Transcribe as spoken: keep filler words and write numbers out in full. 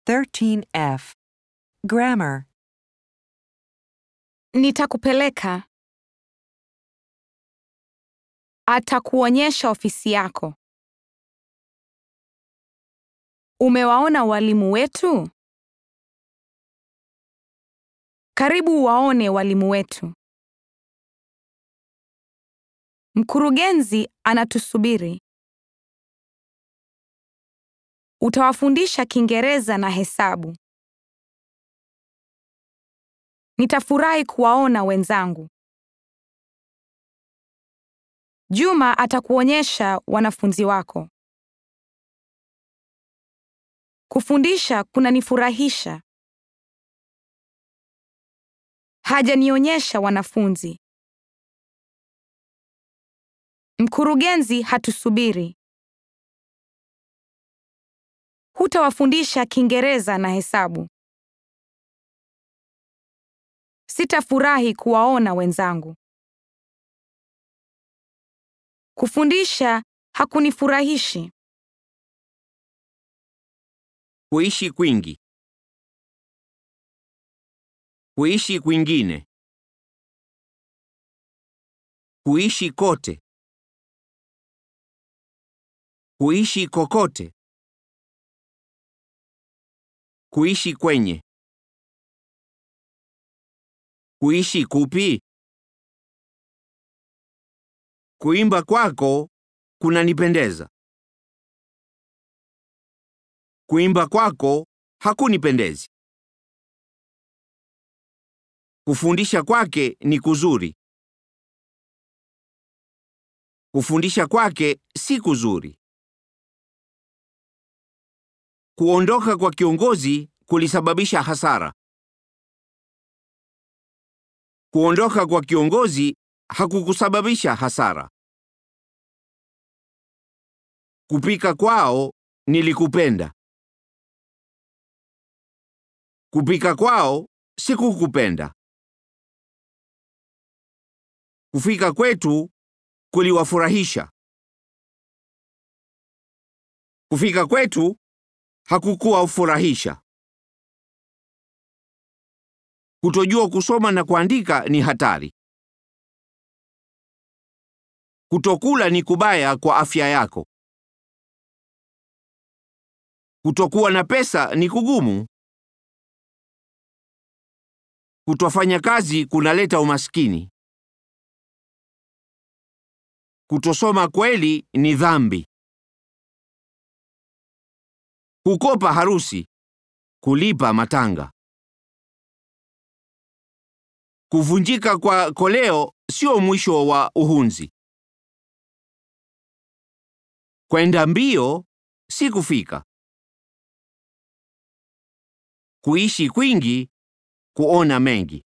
thirteen F. Grammar. Nitakupeleka. Atakuonyesha ofisi yako. Umewaona walimu wetu? Karibu waone walimu wetu. Mkurugenzi anatusubiri. Utawafundisha Kiingereza na hesabu. Nitafurahi kuwaona wenzangu. Juma atakuonyesha wanafunzi wako. Kufundisha kunanifurahisha. Hajanionyesha wanafunzi. Mkurugenzi hatusubiri. Hutawafundisha Kiingereza na hesabu. Sitafurahi kuwaona wenzangu. Kufundisha hakunifurahishi. Kuishi kwingi. Kuishi kwingine. Kuishi kote. Kuishi kokote. Kuishi kwenye. Kuishi kupi. Kuimba kwako kunanipendeza. Kuimba kwako hakunipendezi. Kufundisha kwake ni kuzuri. Kufundisha kwake si kuzuri. Kuondoka kwa kiongozi kulisababisha hasara. Kuondoka kwa kiongozi hakukusababisha hasara. Kupika kwao nilikupenda. Kupika kwao sikukupenda. Kufika kwetu kuliwafurahisha. Kufika kwetu hakukuwa ufurahisha. Kutojua kusoma na kuandika ni hatari. Kutokula ni kubaya kwa afya yako. Kutokuwa na pesa ni kugumu. Kutofanya kazi kunaleta umaskini. Kutosoma kweli ni dhambi. Kukopa harusi, kulipa matanga. Kuvunjika kwa koleo sio mwisho wa uhunzi. Kwenda mbio si kufika. Kuishi kwingi, kuona mengi.